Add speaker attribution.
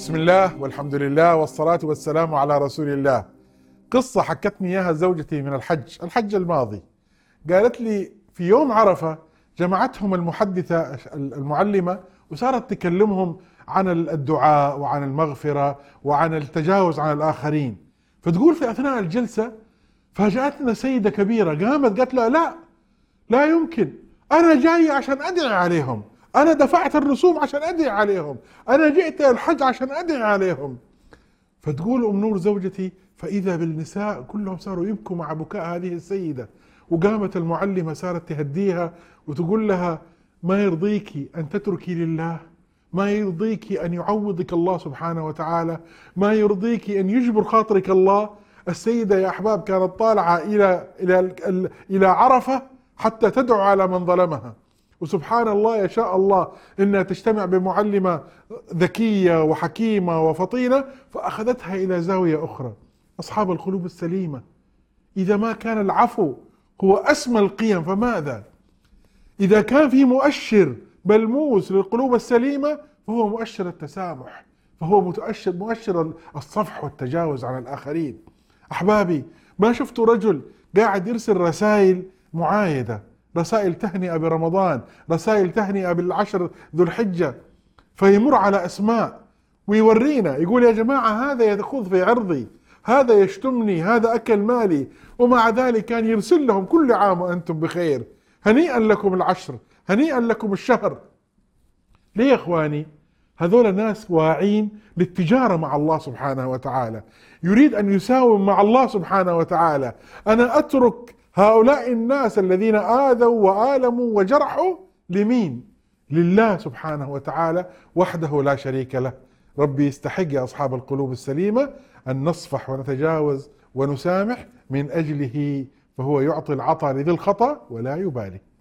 Speaker 1: بسم الله والحمد لله والصلاة والسلام على رسول الله. قصة حكتني إياها زوجتي من الحج الماضي. قالت لي في يوم عرفة جمعتهم المحدثة المعلمة وصارت تكلمهم عن الدعاء وعن المغفرة وعن التجاوز عن الآخرين. فتقول في أثناء الجلسة فاجأتنا سيدة كبيرة، قامت قالت لا لا يمكن، أنا جاي عشان أدعي عليهم، أنا دفعت الرسوم عشان أدعي عليهم، أنا جئت الحج عشان أدعي عليهم. فتقول أم نور زوجتي فإذا بالنساء كلهم صاروا يبكوا مع بكاء هذه السيدة، وقامت المعلمة صارت تهديها وتقول لها ما يرضيك أن تتركي لله، ما يرضيك أن يعوضك الله سبحانه وتعالى، ما يرضيك أن يجبر خاطرك الله. السيدة يا أحباب كانت طالعة إلى عرفة حتى تدعو على من ظلمها، وسبحان الله يشاء الله إنها تجتمع بمعلمة ذكية وحكيمة وفطينة فأخذتها إلى زاوية أخرى. أصحاب القلوب السليمة إذا ما كان العفو هو أسمى القيم فماذا؟ إذا كان في مؤشر ملموس للقلوب السليمة فهو مؤشر التسامح، فهو مؤشر الصفح والتجاوز عن الآخرين. أحبابي، ما شفتوا رجل قاعد يرسل رسائل معايدة، رسائل تهنئة برمضان، رسائل تهنئة بالعشر ذو الحجة، فيمر على أسماء ويورينا يقول يا جماعة هذا يخوض في عرضي، هذا يشتمني، هذا أكل مالي، ومع ذلك كان يرسل لهم كل عام وأنتم بخير، هنيئا لكم العشر، هنيئا لكم الشهر. ليه يا إخواني؟ هذول ناس واعين للتجارة مع الله سبحانه وتعالى، يريد أن يساوم مع الله سبحانه وتعالى. أنا أترك هؤلاء الناس الذين آذوا وآلموا وجرحوا لمين؟ لله سبحانه وتعالى وحده لا شريك له. ربي يستحق يا أصحاب القلوب السليمة أن نصفح ونتجاوز ونسامح من أجله، فهو يعطي العطاء لذي الخطأ ولا يبالي.